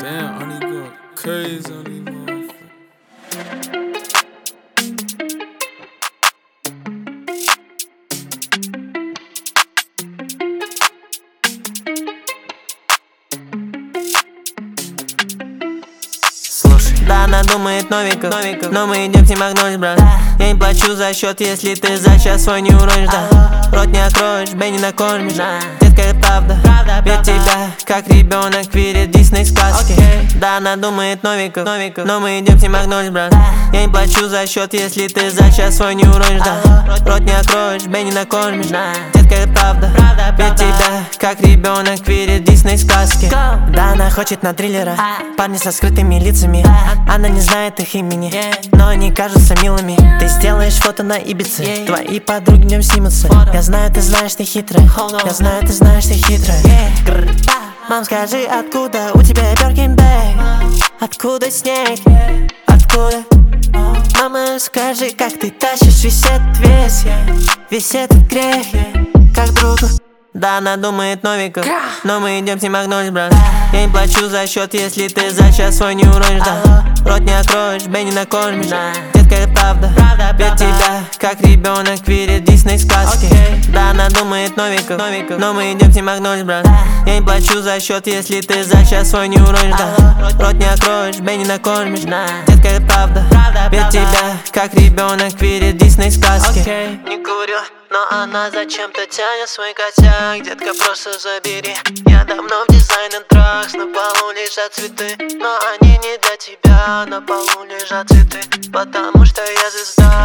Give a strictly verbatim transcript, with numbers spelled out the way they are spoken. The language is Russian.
Damn, I need to go crazy on these motherfuckers. Да, она думает Новиков, Новиков, но мы идем с ним огнуть, брат. Я не плачу за счет, если ты за час свой не уронишь, да. Рот не откроешь, Бенни накормишь, детка, это правда. Ведь тебя, как ребенок, видит Дисней сказки. Да, она думает Новиков, Новиков, но мы идем с ним огнуть, брат. Я не плачу за счет, если ты за час свой не уронишь, да. Рот не откроешь, Бенни накормишь, детка, это правда. Ведь тебя, как ребенок, видит Дисней сказки. Да, она хочет на триллера, парни со скрытыми лицами. Она не знает их имени, но они кажутся милыми. Ты сделаешь фото на Ибице, твои подруги днем снимутся. Я знаю, ты знаешь, ты хитрая. Я знаю, ты знаешь, ты хитрая. Мам, скажи, откуда у тебя Birkin bag? Откуда снег? Откуда? Мама, скажи, как ты тащишь весь этот вес, весь этот грех, как другу. Да, она думает Новиков, но мы идем с ним огнуть, брат. Я не плачу за счет, если ты за час свой не уронишь, да. Рот не откроешь, Бенни накормишь, детка, это правда. Ведь тебя, как ребенок, видит Дисней сказки. Да, она думает Новиков, Новиков, но мы идем с ним огнуть, брат. Я не плачу за счет, если ты за час свой не уронишь, да. Рот не откроешь, Бенни накормишь, детка, это правда. Ведь тебя, как ребенок, видит Дисней сказки. Не курю, но она зачем-то тянет свой котяк. Детка, просто забери. Я давно в дизайнер тракс. На полу лежат цветы, но они не для тебя. На полу лежат цветы, потому что я звезда.